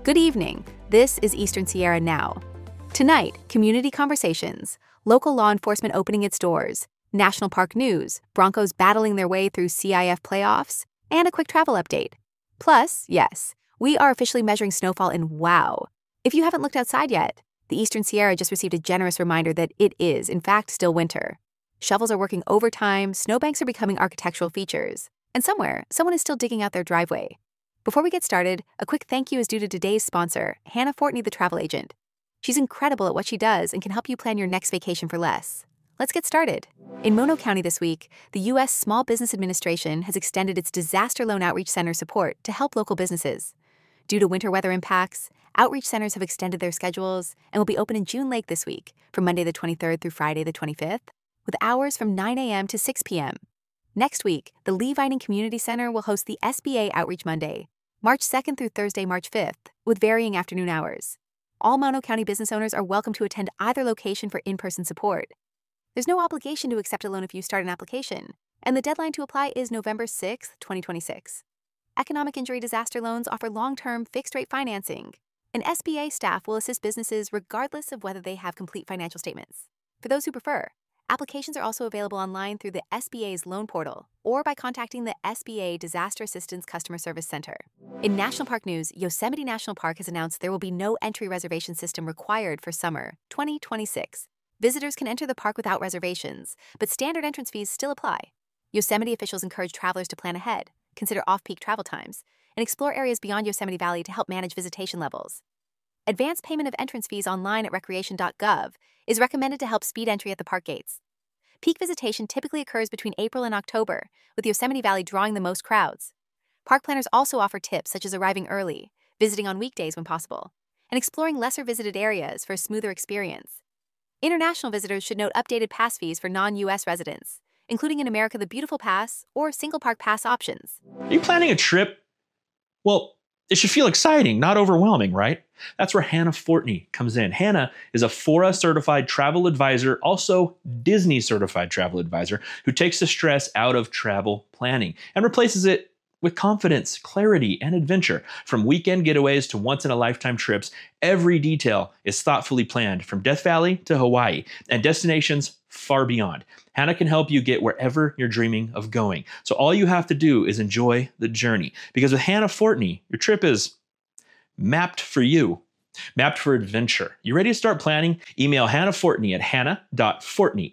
Good evening. This is Eastern Sierra Now. Tonight, community conversations, local law enforcement opening its doors, national park news, Broncos battling their way through CIF playoffs, and a quick travel update. Plus, yes, we are officially measuring snowfall in wow. If you haven't looked outside yet, the Eastern Sierra just received a generous reminder that it is, in fact, still winter. Shovels are working overtime, snowbanks are becoming architectural features, and somewhere, someone is still digging out their driveway. Before we get started, a quick thank you is due to today's sponsor, Hannah Fortney, the travel agent. She's incredible at what she does and can help you plan your next vacation for less. Let's get started. In Mono County this week, the U.S. Small Business Administration has extended its Disaster Loan Outreach Center support to help local businesses. Due to winter weather impacts, outreach centers have extended their schedules and will be open in June Lake this week, from Monday the 23rd through Friday the 25th, with hours from 9 a.m. to 6 p.m. Next week, the Lee Vining Community Center will host the SBA Outreach Monday, March 2nd through Thursday, March 5th, with varying afternoon hours. All Mono County business owners are welcome to attend either location for in-person support. There's no obligation to accept a loan if you start an application, and the deadline to apply is November 6, 2026. Economic injury disaster loans offer long-term, fixed-rate financing, and SBA staff will assist businesses regardless of whether they have complete financial statements. For those who prefer, applications are also available online through the SBA's loan portal or by contacting the SBA Disaster Assistance Customer Service Center. In National Park news, Yosemite National Park has announced there will be no entry reservation system required for summer 2026. Visitors can enter the park without reservations, but standard entrance fees still apply. Yosemite officials encourage travelers to plan ahead, consider off-peak travel times, and explore areas beyond Yosemite Valley to help manage visitation levels. Advance payment of entrance fees online at recreation.gov is recommended to help speed entry at the park gates. Peak visitation typically occurs between April and October, with Yosemite Valley drawing the most crowds. Park planners also offer tips such as arriving early, visiting on weekdays when possible, and exploring lesser visited areas for a smoother experience. International visitors should note updated pass fees for non-U.S. residents, including in America the Beautiful Pass or Single Park Pass options. Are you planning a trip? Well, it should feel exciting, not overwhelming, right? That's where Hannah Fortney comes in. Hannah is a Fora certified travel advisor, also Disney certified travel advisor, who takes the stress out of travel planning and replaces it with confidence, clarity, and adventure. From weekend getaways to once-in-a-lifetime trips, every detail is thoughtfully planned from Death Valley to Hawaii and destinations far beyond. Hannah can help you get wherever you're dreaming of going. So all you have to do is enjoy the journey. Because with Hannah Fortney, your trip is mapped for you, mapped for adventure. You ready to start planning? Email Hannah Fortney at hannah.fortney,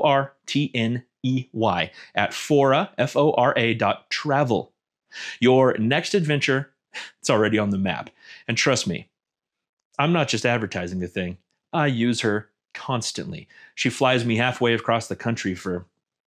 Fortney, at Fora, Fora.travel. Your next adventure, it's already on the map. And trust me, I'm not just advertising the thing. I use her constantly. She flies me halfway across the country for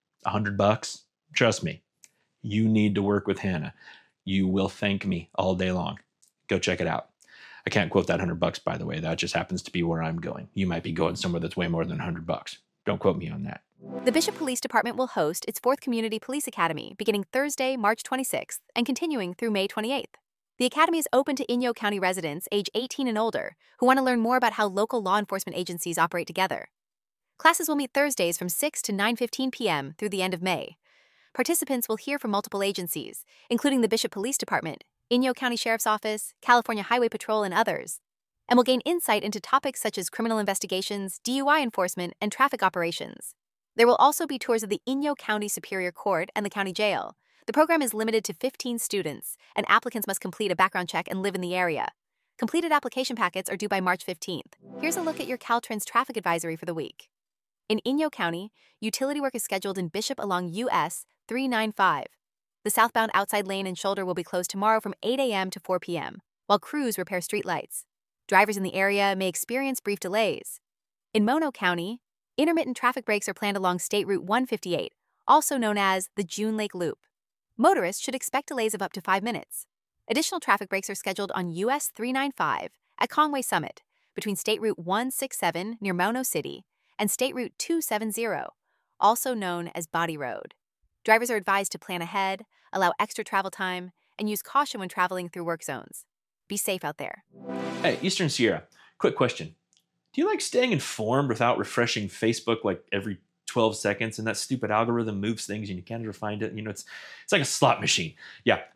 $100. Trust me, you need to work with Hannah. You will thank me all day long. Go check it out. I can't quote that $100, by the way. That just happens to be where I'm going. You might be going somewhere that's way more than $100. Don't quote me on that. The Bishop Police Department will host its 4th Community Police Academy beginning Thursday, March 26th and continuing through May 28th. The academy is open to Inyo County residents age 18 and older who want to learn more about how local law enforcement agencies operate together. Classes will meet Thursdays from 6 to 9:15 p.m. through the end of May. Participants will hear from multiple agencies, including the Bishop Police Department, Inyo County Sheriff's Office, California Highway Patrol, and others, and will gain insight into topics such as criminal investigations, DUI enforcement, and traffic operations. There will also be tours of the Inyo County Superior Court and the county jail. The program is limited to 15 students, and applicants must complete a background check and live in the area. Completed application packets are due by March 15th. Here's a look at your Caltrans traffic advisory for the week. In Inyo County, utility work is scheduled in Bishop along US 395. The southbound outside lane and shoulder will be closed tomorrow from 8 a.m. to 4 p.m., while crews repair streetlights. Drivers in the area may experience brief delays. In Mono County, intermittent traffic breaks are planned along State Route 158, also known as the June Lake Loop. Motorists should expect delays of up to 5 minutes. Additional traffic breaks are scheduled on US 395 at Conway Summit, between State Route 167 near Mono City and State Route 270, also known as Body Road. Drivers are advised to plan ahead, allow extra travel time, and use caution when traveling through work zones. Be safe out there. Hey, Eastern Sierra, quick question. Do you like staying informed without refreshing Facebook like every 12 seconds and that stupid algorithm moves things and you can't ever find it? You know, it's like a slot machine. Yeah,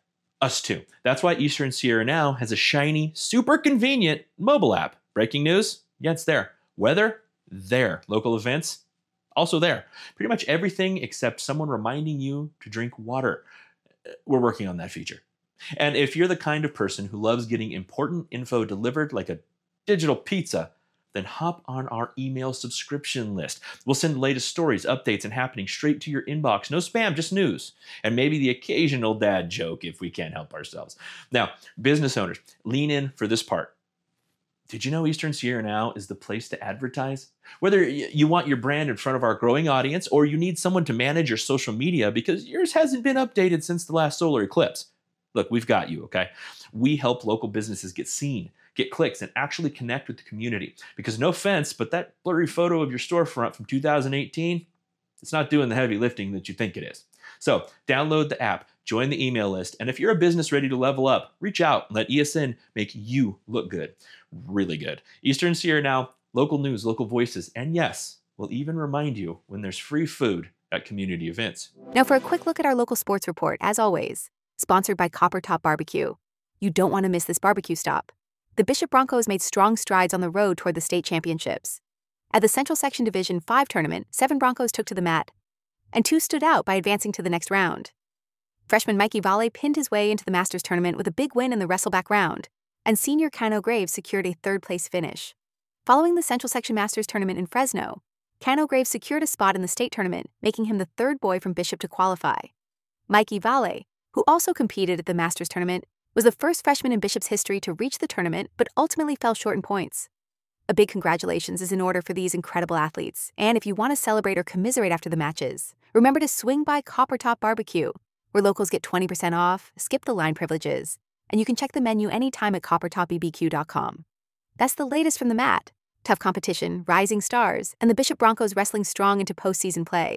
Us too. That's why Eastern Sierra Now has a shiny, super convenient mobile app. Breaking news? Yeah, it's there. Weather? There. Local events? Also there. Pretty much everything except someone reminding you to drink water. We're working on that feature. And if you're the kind of person who loves getting important info delivered like a digital pizza, then hop on our email subscription list. We'll send the latest stories, updates, and happenings straight to your inbox. No spam, just news. And maybe the occasional dad joke if we can't help ourselves. Now, business owners, lean in for this part. Did you know Eastern Sierra Now is the place to advertise? Whether you want your brand in front of our growing audience or you need someone to manage your social media because yours hasn't been updated since the last solar eclipse. Look, we've got you, okay? We help local businesses get seen, get clicks, and actually connect with the community. Because no offense, but that blurry photo of your storefront from 2018, it's not doing the heavy lifting that you think it is. So download the app, join the email list, and if you're a business ready to level up, reach out and let ESN make you look good. Really good. Eastern Sierra Now, local news, local voices, and yes, we'll even remind you when there's free food at community events. Now for a quick look at our local sports report, as always, sponsored by Copper Top Barbecue. You don't want to miss this barbecue stop. The Bishop Broncos made strong strides on the road toward the state championships. At the Central Section Division 5 tournament, 7 Broncos took to the mat, and 2 stood out by advancing to the next round. Freshman Mikey Valle pinned his way into the Masters tournament with a big win in the wrestleback round, and senior Cano Graves secured a third-place finish. Following the Central Section Masters tournament in Fresno, Cano Graves secured a spot in the state tournament, making him the 3rd boy from Bishop to qualify. Mikey Valle, who also competed at the Masters tournament, was the first freshman in Bishop's history to reach the tournament but ultimately fell short in points. A big congratulations is in order for these incredible athletes, and if you want to celebrate or commiserate after the matches, remember to swing by Copper Top Barbecue, where locals get 20% off, skip the line privileges, and you can check the menu anytime at coppertopbbq.com. That's the latest from the mat. Tough competition, rising stars, and the Bishop Broncos wrestling strong into postseason play.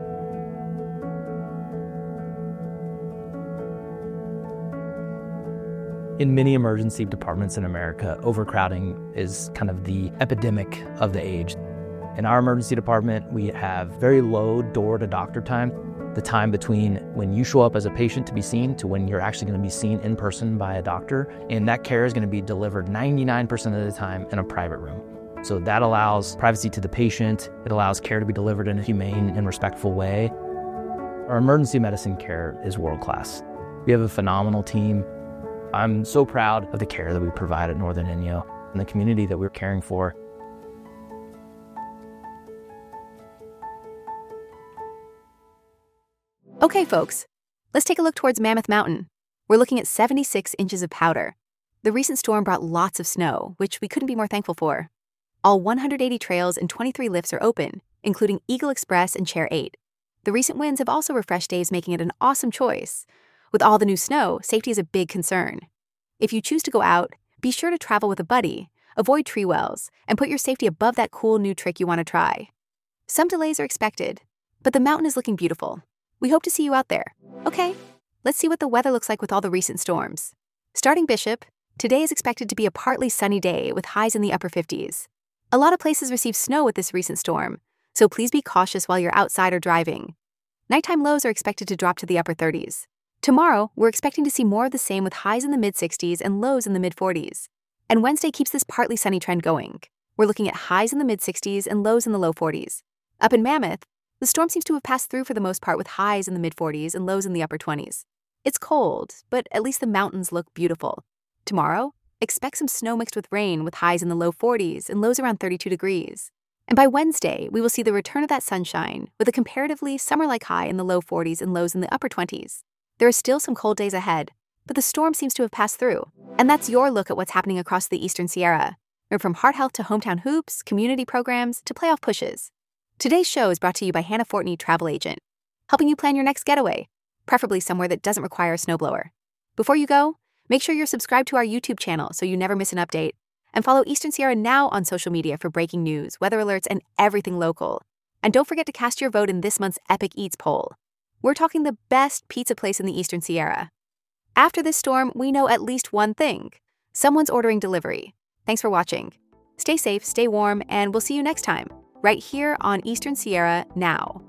In many emergency departments in America, overcrowding is kind of the epidemic of the age. In our emergency department, we have very low door-to-doctor time, the time between when you show up as a patient to be seen to when you're actually going to be seen in person by a doctor. And that care is going to be delivered 99% of the time in a private room. So that allows privacy to the patient. It allows care to be delivered in a humane and respectful way. Our emergency medicine care is world-class. We have a phenomenal team. I'm so proud of the care that we provide at Northern Inyo and the community that we're caring for. Okay, folks, let's take a look towards Mammoth Mountain. We're looking at 76 inches of powder. The recent storm brought lots of snow, which we couldn't be more thankful for. All 180 trails and 23 lifts are open, including Eagle Express and Chair 8. The recent winds have also refreshed days, making it an awesome choice. With all the new snow, safety is a big concern. If you choose to go out, be sure to travel with a buddy, avoid tree wells, and put your safety above that cool new trick you want to try. Some delays are expected, but the mountain is looking beautiful. We hope to see you out there. Okay, let's see what the weather looks like with all the recent storms. Starting Bishop, today is expected to be a partly sunny day with highs in the upper 50s. A lot of places received snow with this recent storm, so please be cautious while you're outside or driving. Nighttime lows are expected to drop to the upper 30s. Tomorrow, we're expecting to see more of the same with highs in the mid-60s and lows in the mid-40s. And Wednesday keeps this partly sunny trend going. We're looking at highs in the mid-60s and lows in the low 40s. Up in Mammoth, the storm seems to have passed through for the most part with highs in the mid-40s and lows in the upper 20s. It's cold, but at least the mountains look beautiful. Tomorrow, expect some snow mixed with rain with highs in the low 40s and lows around 32 degrees. And by Wednesday, we will see the return of that sunshine with a comparatively summer-like high in the low 40s and lows in the upper 20s. There are still some cold days ahead, but the storm seems to have passed through. And that's your look at what's happening across the Eastern Sierra. From Heart Health to hometown hoops, community programs, to playoff pushes. Today's show is brought to you by Hannah Fortney Travel Agent, helping you plan your next getaway, preferably somewhere that doesn't require a snowblower. Before you go, make sure you're subscribed to our YouTube channel so you never miss an update, and follow Eastern Sierra Now on social media for breaking news, weather alerts, and everything local. And don't forget to cast your vote in this month's Epic Eats poll. We're talking the best pizza place in the Eastern Sierra. After this storm, we know at least one thing. Someone's ordering delivery. Thanks for watching. Stay safe, stay warm, and we'll see you next time, right here on Eastern Sierra Now.